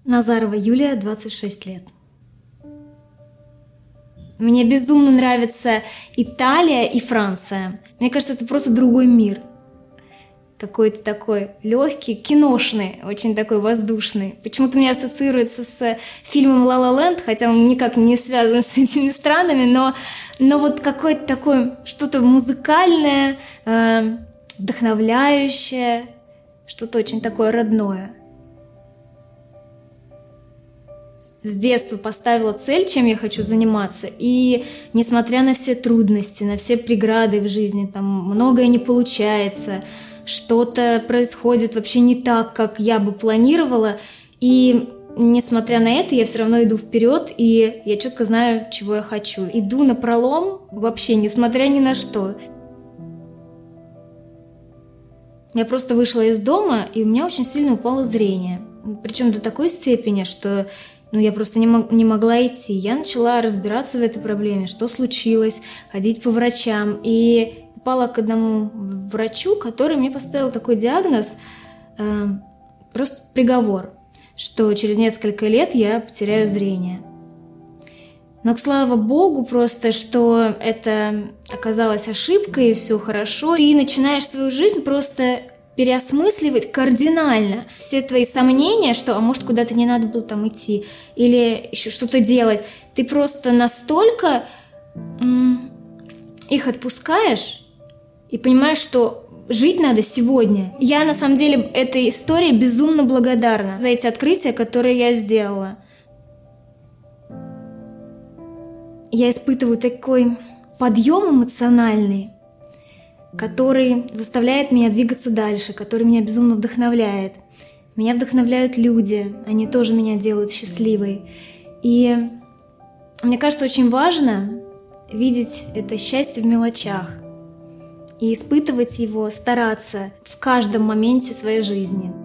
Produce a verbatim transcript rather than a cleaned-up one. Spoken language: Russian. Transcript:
Назарова Юлия, двадцать шесть лет. Мне безумно нравится Италия и Франция. Мне кажется, это просто другой мир. Какой-то такой легкий, киношный, очень такой воздушный. Почему-то мне ассоциируется с фильмом «Ла Ла Ленд», хотя он никак не связан с этими странами, но, но вот какое-то такое, что-то музыкальное, э, вдохновляющее, что-то очень такое родное. С детства поставила цель, чем я хочу заниматься, и несмотря на все трудности, на все преграды в жизни, там многое не получается, что-то происходит вообще не так, как я бы планировала, и несмотря на это, я все равно иду вперед, и я четко знаю, чего я хочу. Иду напролом вообще, несмотря ни на что. Я просто вышла из дома, и у меня очень сильно упало зрение. Причем до такой степени, что ну, я просто не, мог, не могла идти. Я начала разбираться в этой проблеме, что случилось, ходить по врачам, и попала к одному врачу, который мне поставил такой диагноз, э, просто приговор, что через несколько лет я потеряю зрение. Но, слава богу, просто, что это оказалась ошибкой, и все хорошо. Ты начинаешь свою жизнь просто переосмысливать кардинально. Все твои сомнения, что, а может, куда-то не надо было там идти, или еще что-то делать. Ты просто настолько м- их отпускаешь, и понимаешь, что жить надо сегодня. Я, на самом деле, этой истории безумно благодарна за эти открытия, которые я сделала. Я испытываю такой подъем эмоциональный, который заставляет меня двигаться дальше, который меня безумно вдохновляет. Меня вдохновляют люди, они тоже меня делают счастливой. И мне кажется, очень важно видеть это счастье в мелочах и испытывать его, стараться в каждом моменте своей жизни.